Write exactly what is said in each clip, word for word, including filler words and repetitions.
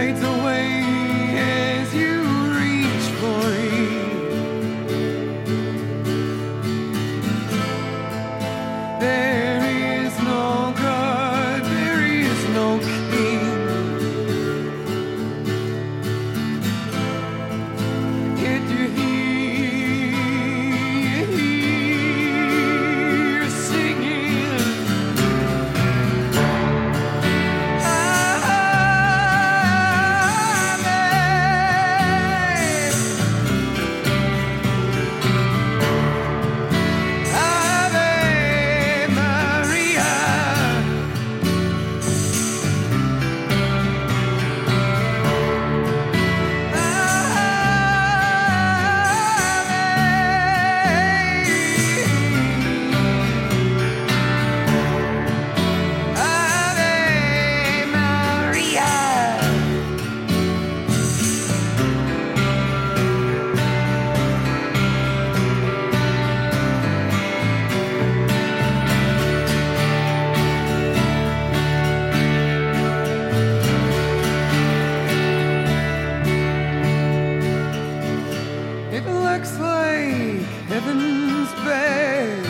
fades away as you reach for it. There is no God, there is no King. Yet you hear, hear singing. It looks like heaven's bed.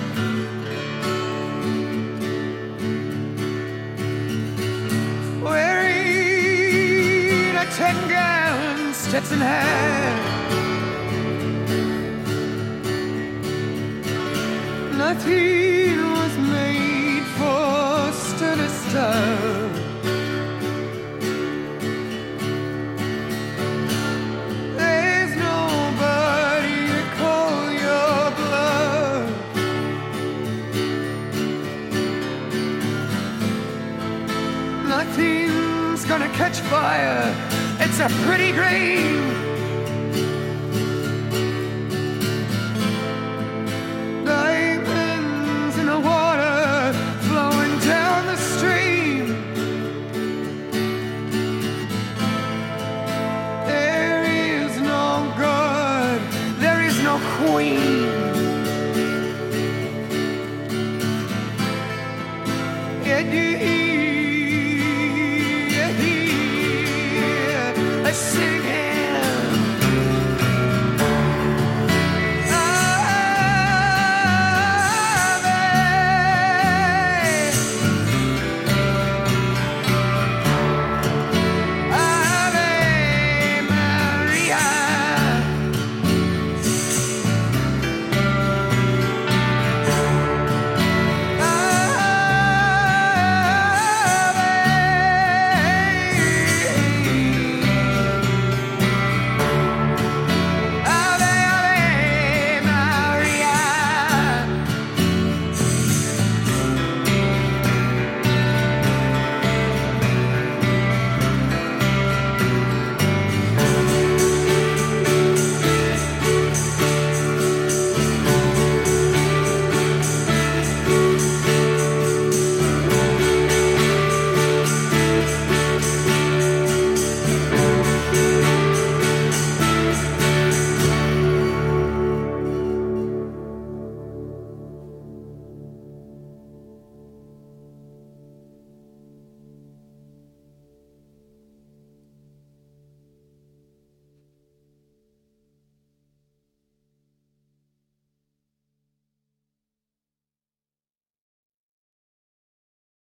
Wearing a ten-gallon Stetson hat. Nothing was made for sturdy stuff. Nothing's gonna catch fire. It's a pretty dream. Diamonds in the water flowing down the stream. There is no God, there is no queen. Yet you